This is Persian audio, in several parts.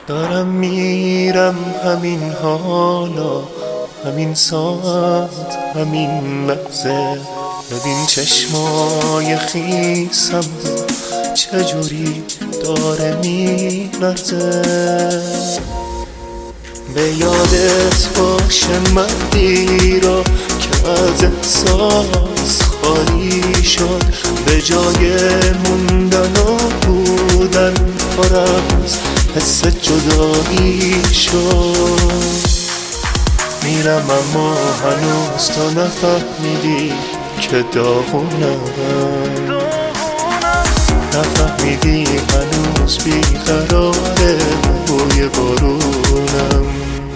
دارم میرم همین حالا، همین ساعت، همین لحظه. ببین چشمای خیسم چجوری داره میلرزه. به یادت باشه مردی را که از احساس خالی شد، به جای موندن و بودن پر از حس جدایی شد. میرم اما هنوز تو نفهمیدی که داغونم، نفهمیدی هنوز بیقراره بوی بارونم.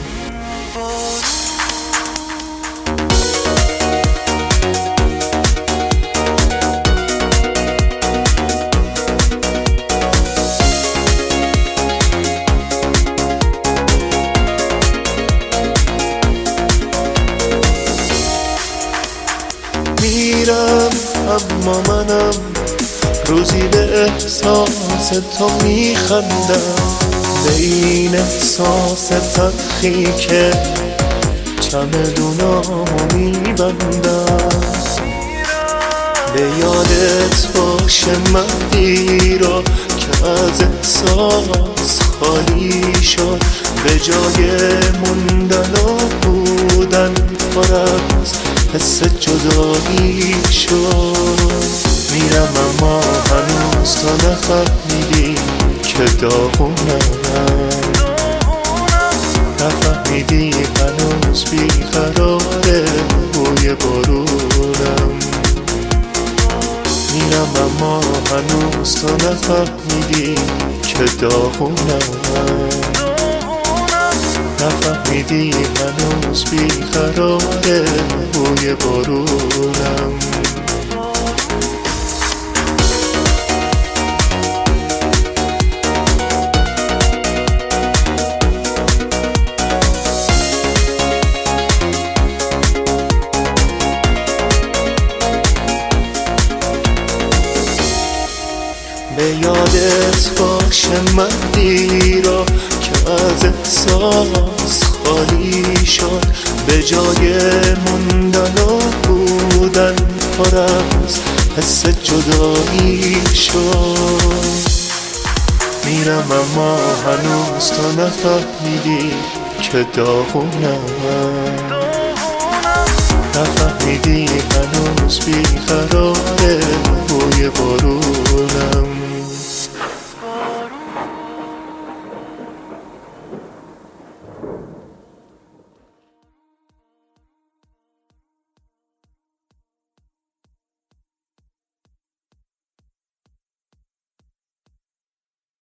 میرم اما منم روزی به احساس تو میخندم، به این احساس تلخی که چمدونامو میبندم. به یادت باشه مردی را که از احساس خالی شد، به جای موندن و بودن پر از حس جدایی شد. میرم اما هنوز تو نفهمیدی که داغونم، نفهمیدی هنوز بیقراره بوی بارونم. میرم اما هنوز تو نفهمیدی که داغونم، نفهمیدی هنوز بیقراره بوی بارونم. به یادت باشه مردی را که از احساس خالی شد، به جای موندن و بودن پر از حس جدایی شد. میرم اما هنوز تو نفهمیدی که داغونم، نفهمیدی هنوز بیقراره بوی بارونم.